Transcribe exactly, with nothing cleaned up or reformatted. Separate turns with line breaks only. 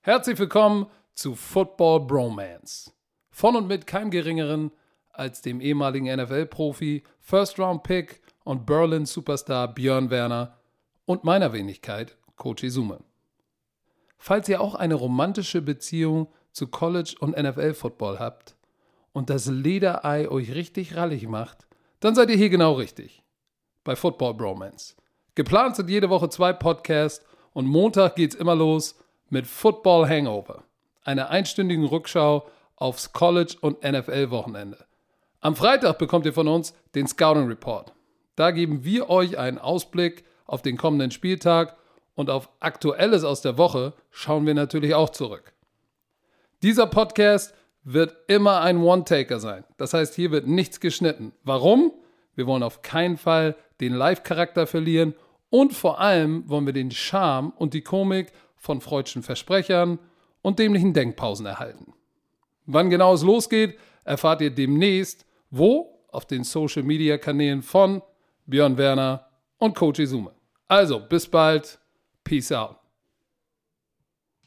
Herzlich willkommen zu Football Bromance. Von und mit keinem Geringeren als dem ehemaligen N F L-Profi, First-Round-Pick und Berlin-Superstar Björn Werner und meiner Wenigkeit, Coach Izume. Falls ihr auch eine romantische Beziehung zu College- und N F L-Football habt und das Lederei euch richtig rallig macht, dann seid ihr hier genau richtig. Bei Football Bromance. Geplant sind jede Woche zwei Podcasts und Montag geht's immer los mit Football Hangover, einer einstündigen Rückschau aufs College- und N F L-Wochenende. Am Freitag bekommt ihr von uns den Scouting Report. Da geben wir euch einen Ausblick auf den kommenden Spieltag und auf Aktuelles aus der Woche schauen wir natürlich auch zurück. Dieser Podcast wird immer ein One-Taker sein. Das heißt, hier wird nichts geschnitten. Warum? Wir wollen auf keinen Fall den Live-Charakter verlieren und vor allem wollen wir den Charme und die Komik von freudschen Versprechern und dämlichen Denkpausen erhalten. Wann genau es losgeht, erfahrt ihr demnächst, wo? Auf den Social-Media-Kanälen von Björn Werner und Coach Izume. Also, bis bald. Peace out.